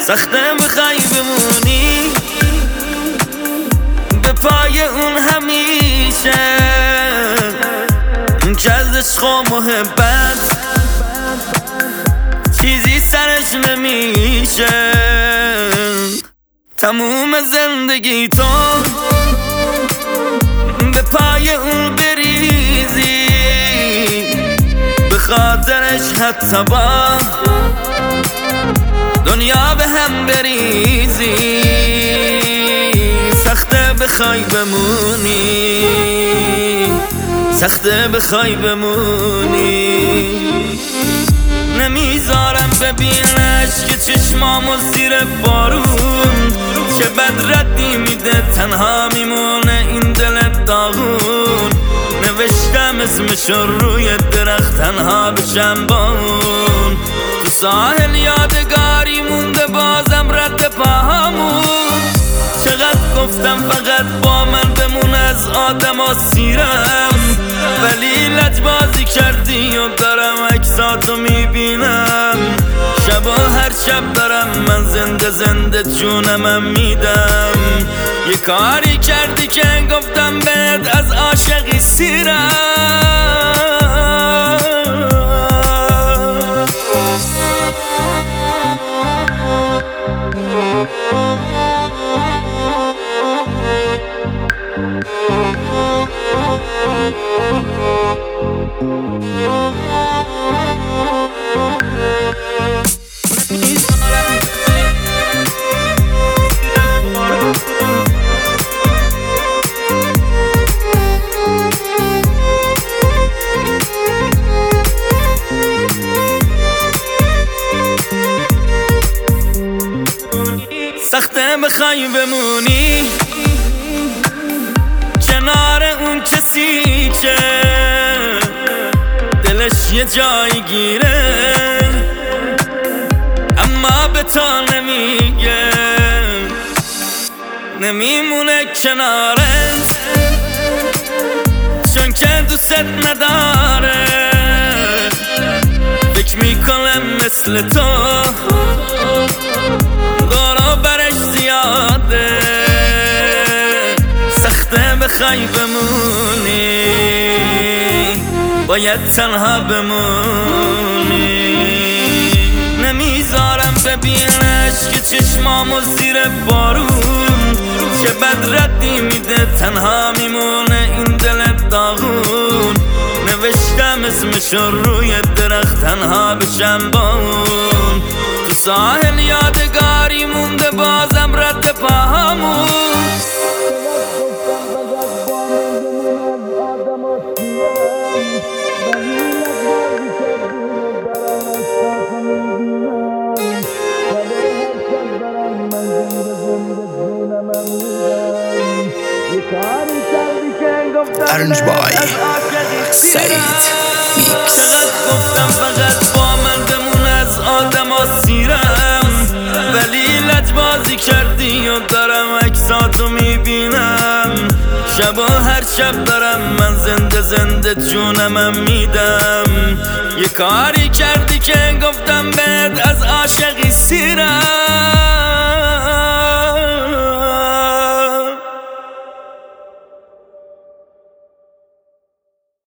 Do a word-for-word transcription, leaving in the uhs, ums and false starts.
سخته بخوای بمونی به پای اون همیشه، اون که از عشق و محبت چیزی سرش نمیشه. تموم زندگی تو به پای اون بریزی، به خاطرش حتی با دنیا به هم بریزی. سخته بخوای بمونی، سخته بخوای بمونی. نمیذارم ببینش که چشمامو زیر بارون، که بد ردی میده تنها میمونه این دل داغون. نوشتم اسمشو روی درخت تنها بشم با اون، تو ساحل یادگاری مونده بازم رد پاهامون. چقدر گفتم فقط با من بمون از آدم ها سیرم، ولی لجبازی کردی و دارم عکساتو میبینم. شب و هر شب دارم من زنده زنده جونمم میدم. یه کاری کردی که گفتم بهت از عاشقی سیرم. سخته بخوای بمونی کنار اون کسی که دلش یه جایی گیره اما به تو نمیگه. نمیمونه کنارت چون که دوست نداره، فکر میکنم مثل تو دورو برش زیاده. سخته بخوای بمونی باید تنها بمونی. نمیذارم ببینش که چشمامو زیر بارون، که بد ردی میده تنها میمونه این دل داغون. نوشتم اسمشو روی درخت تنها بشم با اون، تو ساحل یادگاری مونده بازم رد پاهامون. Arranged by Said Mix. گفتم فقط با من بمون از آدم ها سیرم، ولی لجبازی کردی و دارم عکساتو میبینم. شب و هر شب دارم من زنده زنده جونمم میدم. یه کاری کردی که گفتم بهت از عاشقی سیرم.